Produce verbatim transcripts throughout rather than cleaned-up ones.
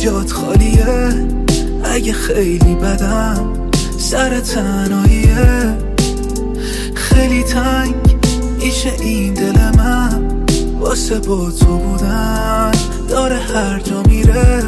جات خالیه، اگه خیلی بدم سر تنهاییه. خیلی تنگ میشه این دل من واسه با تو بودن، داره هر جا میره.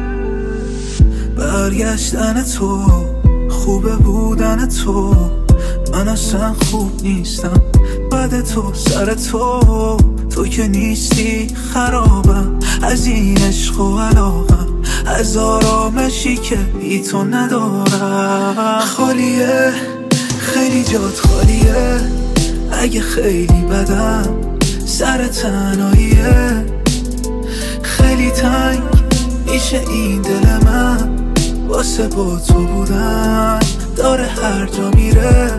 برگشتن تو، خوبه بودن تو، من اصلا خوب نیستم بعد تو. سر تو، تو که نیستی خرابم از این عشق و علاقم، از آرامشی که بی تو ندارم. خالیه، خیلی جات خالیه، اگه خیلی بدم سر تنهاییه. خیلی تنگ میشه این دل من واسه با تو بودن، داره هر جا میره.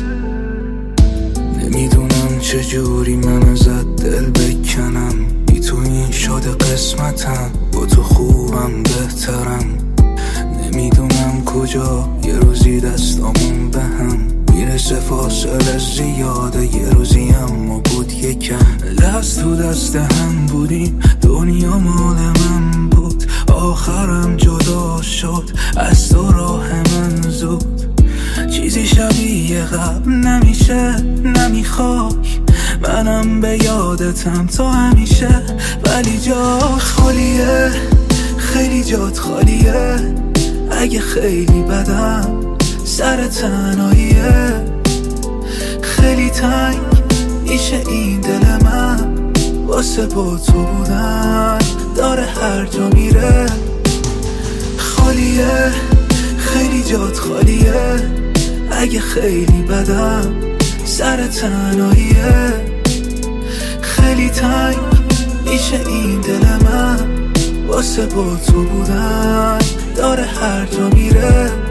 نمیدونم چجوری من ازت دل بکنم، بی تو این شده قسمتم، با تو خوبم بهترم. نمیدونم کجا یه روزی دستامون به هم میرسه، فاصله زیاده یه روزی اما بود یکم. دست تو دست هم بودیم، دنیا مال من بود، آخرم جدا شد از تو راه من زود. چیزی شبیه قبل نمیشه، نمیخوای منم به یادتم تو همیشه، ولی جات خالیه، خیلی جات خالیه، اگه خیلی بدم سر تنهاییه. خیلی تنگ میشه این دل من واسه با تو بودن، داره هر جا میره. خالیه، خیلی جات خالیه، اگه خیلی بدم سر تنهاییه. خیلی تنگ میشه این دل من واسه با تو بودن، داره هر جا میره.